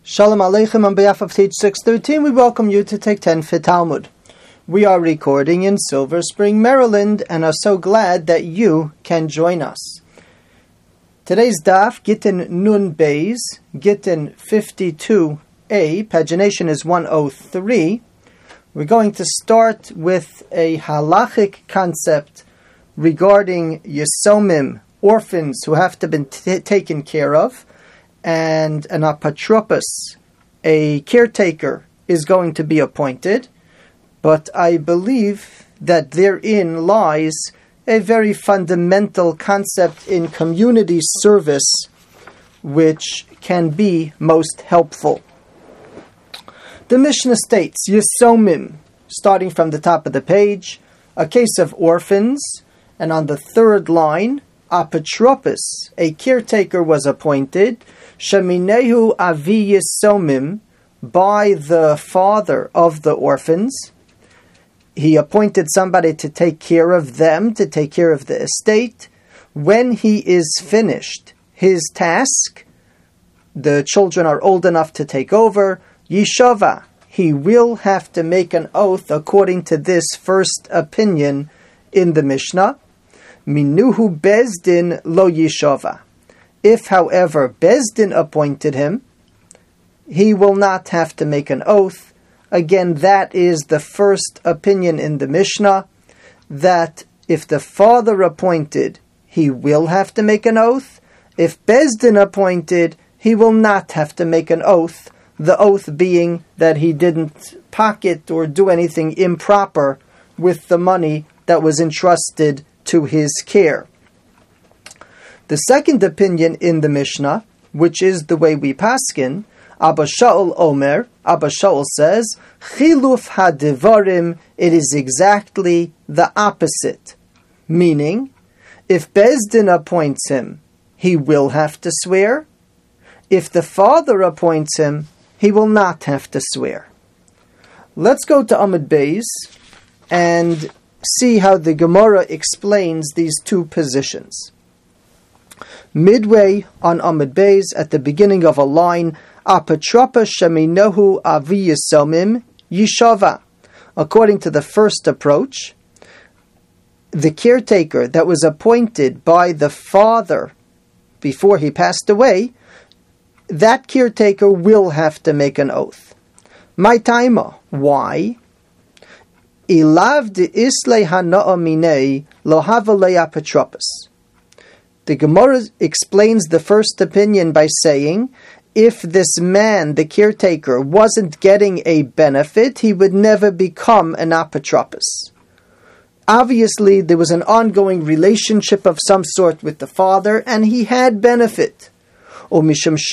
Shalom Aleichem. On behalf of Teach 613, we welcome you to Take 10 for Talmud. We are recording in Silver Spring, Maryland, and are so glad that you can join us. Today's daf, Gittin Nun Beis, Gittin 52a, pagination is 103. We're going to start with a halachic concept regarding Yesomim, orphans who have to be taken care of, and an apotropos, a caretaker, is going to be appointed. But I believe that therein lies a very fundamental concept in community service which can be most helpful. The Mishnah states, Yesomim, starting from the top of the page, a case of orphans, and on the third line, apotropos, a caretaker was appointed, Sheminehu avi Yesomim, by the father of the orphans. He appointed somebody to take care of them, to take care of the estate. When he is finished his task, the children are old enough to take over, Yishava, he will have to make an oath according to this first opinion in the Mishnah. Minuhu Bezdin lo Yishava. If, however, Bezdin appointed him, he will not have to make an oath. Again, that is the first opinion in the Mishnah, that if the father appointed, he will have to make an oath. If Bezdin appointed, he will not have to make an oath, the oath being that he didn't pocket or do anything improper with the money that was entrusted to his care. The second opinion in the Mishnah, which is the way we paskin, Abba Shaul Omer, Abba Shaul says, Chiluf ha-devarim, it is exactly the opposite. Meaning, if Bezdin appoints him, he will have to swear. If the father appoints him, he will not have to swear. Let's go to Amud Beis and see how the Gemara explains these two positions. Midway on Amud Beis, at the beginning of a line, Apotropos Sheminehu avi Yesomim Yishava. According to the first approach, the caretaker that was appointed by the father before he passed away, that caretaker will have to make an oath. My taima, why? Ilav de islay hana'a minei lo havalei apotropos. The Gemara explains the first opinion by saying, if this man, the caretaker, wasn't getting a benefit, he would never become an apotropos. Obviously, there was an ongoing relationship of some sort with the father, and he had benefit. And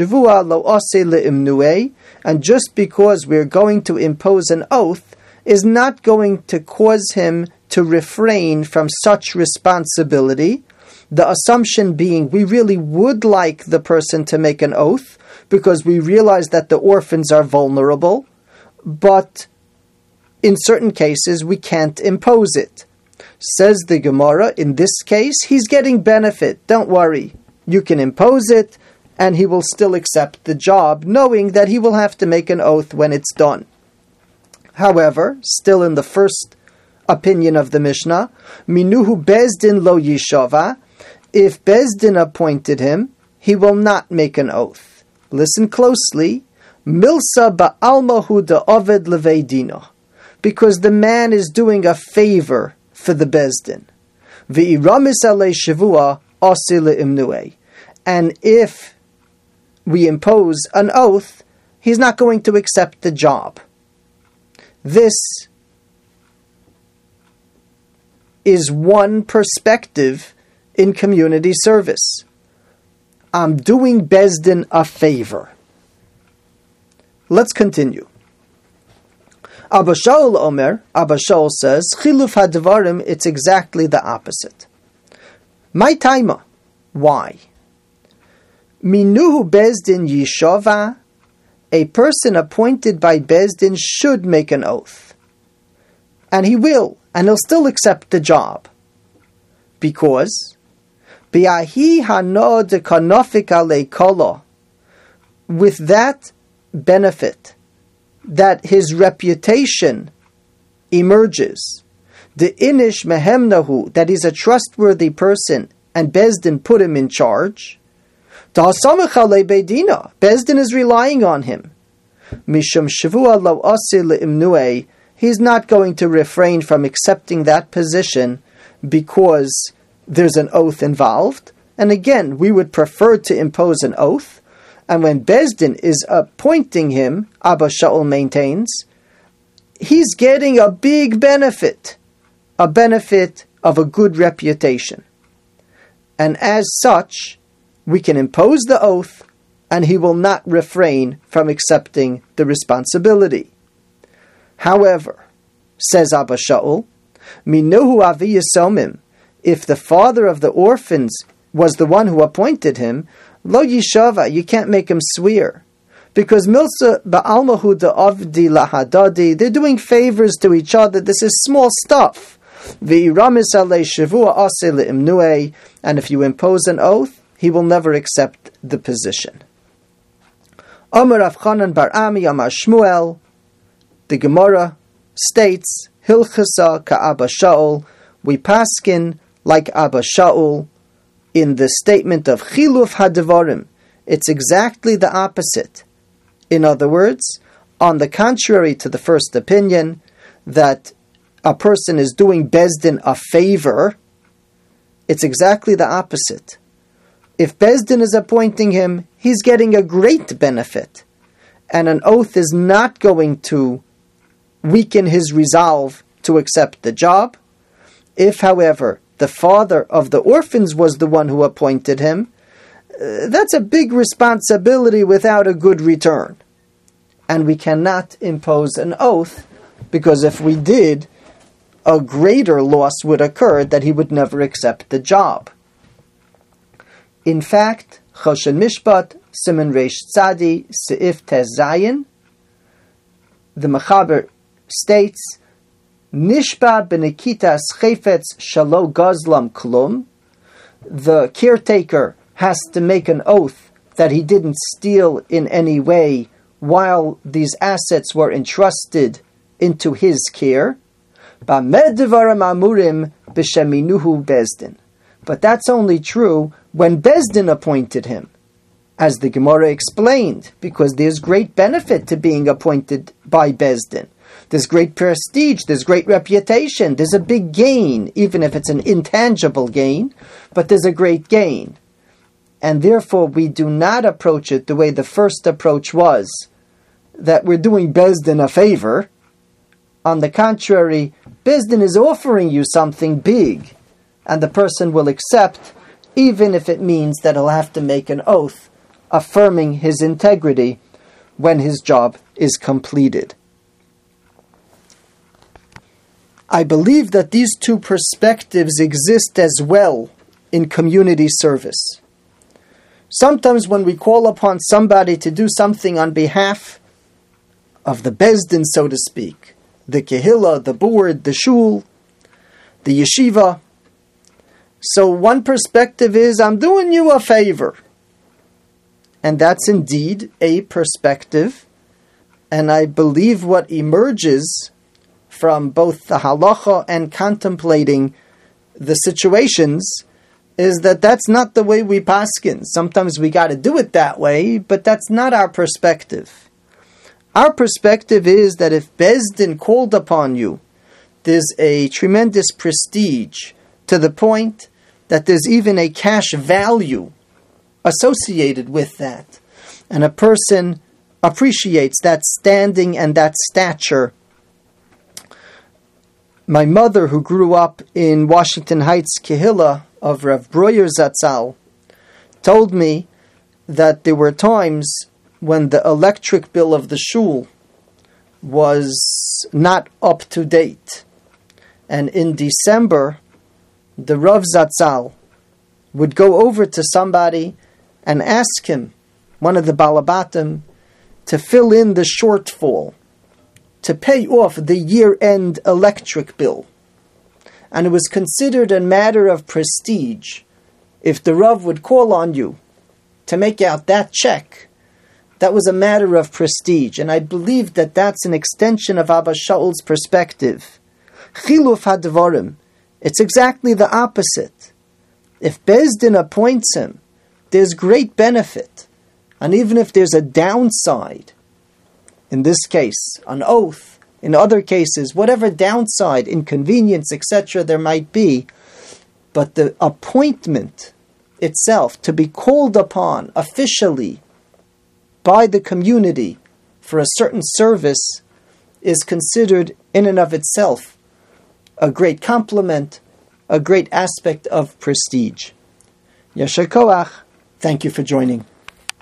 just because we're going to impose an oath is not going to cause him to refrain from such responsibility. The assumption being we really would like the person to make an oath because we realize that the orphans are vulnerable, but in certain cases we can't impose it. Says the Gemara, in this case, he's getting benefit. Don't worry. You can impose it, and he will still accept the job, knowing that he will have to make an oath when it's done. However, still in the first opinion of the Mishnah, Minuhu Bezdin lo Yishava, if Bezdin appointed him, he will not make an oath. Listen closely. Milsa ba'almahu da'oved leveidino, because the man is doing a favor for the Bezdin. V'iramis alei shavua asi le'imnuei. And if we impose an oath, he's not going to accept the job. This is one perspective in community service. I'm doing Bezdin a favor. Let's continue. Abba Shaul Omer, Abba Shaul says, Chiluf ha-devarim, it's exactly the opposite. My taima, why? Minuhu Bezdin Yishava, a person appointed by Bezdin should make an oath. And he will, and he'll still accept the job. Because Biahi hano de kanofik ale kolo, with that benefit that his reputation emerges. The inish mehemnahu, that he's a trustworthy person, and Bezdin put him in charge. Bezdin is relying on him. Mishum shavua lo asi le'imnuei, he's not going to refrain from accepting that position because there's an oath involved. And again, we would prefer to impose an oath. And when Bezdin is appointing him, Abba Shaul maintains, he's getting a big benefit, a benefit of a good reputation. And as such, we can impose the oath, and he will not refrain from accepting the responsibility. However, says Abba Shaul, Minuhu avi yisomim, if the father of the orphans was the one who appointed him, lo yishava, you can't make him swear. Because milsa ba'almahu da avdi lahadadi, they're doing favors to each other. This is small stuff. V'iramis alei shavua ase le'imnuei, and if you impose an oath, he will never accept the position. Amar Rav Chanan bar Ami Amar Shmuel, the Gemara states, Hilchasa ka'Abba Shaul, we paskin like Abba Shaul in the statement of Chiluf Hadvarim. It's exactly the opposite. In other words, on the contrary to the first opinion, that a person is doing Bezdin a favor, it's exactly the opposite. If Bezdin is appointing him, he's getting a great benefit. And an oath is not going to weaken his resolve to accept the job. If, however, the father of the orphans was the one who appointed him, that's a big responsibility without a good return. And we cannot impose an oath, because if we did, a greater loss would occur that he would never accept the job. In fact, Choshen Mishpat, Siman Reish Tzadi, Seif Tez Zayin, the Mechaber states, Nishba b'nekitas chayfetz shalo gazlam klum, the caretaker has to make an oath that he didn't steal in any way while these assets were entrusted into his care. But that's only true when Bezdin appointed him, as the Gemara explained, because there's great benefit to being appointed by Bezdin. There's great prestige, there's great reputation, there's a big gain, even if it's an intangible gain, but there's a great gain. And therefore we do not approach it the way the first approach was, that we're doing Bezdin a favor. On the contrary, Bezdin is offering you something big, and the person will accept, even if it means that he'll have to make an oath affirming his integrity when his job is completed. I believe that these two perspectives exist as well in community service. Sometimes when we call upon somebody to do something on behalf of the Bezdin, so to speak, the Kehillah, the board, the shul, the yeshiva, so one perspective is, I'm doing you a favor. And that's indeed a perspective. And I believe what emerges from both the halacha and contemplating the situations is that that's not the way we paskin. Sometimes we got to do it that way, but that's not our perspective. Our perspective is that if Bezdin called upon you, there's a tremendous prestige to the point that there's even a cash value associated with that. And a person appreciates that standing and that stature. My mother, who grew up in Washington Heights, Kehillah of Rav Breuer Zatzal, told me that there were times when the electric bill of the shul was not up to date. And in December, the Rav Zatzal would go over to somebody and ask him, one of the Balabatim, to fill in the shortfall, to pay off the year-end electric bill. And it was considered a matter of prestige if the Rav would call on you to make out that check, That was a matter of prestige, and I believe that that's an extension of Abba Shaul's perspective. Chiluf hadvarim. It's exactly the opposite. If Beis Din appoints him, there's great benefit. And even if there's a downside, in this case, an oath, in other cases, whatever downside, inconvenience, etc. there might be, but the appointment itself, to be called upon officially by the community for a certain service, is considered in and of itself a great compliment, a great aspect of prestige. Yasher koach. Thank you for joining.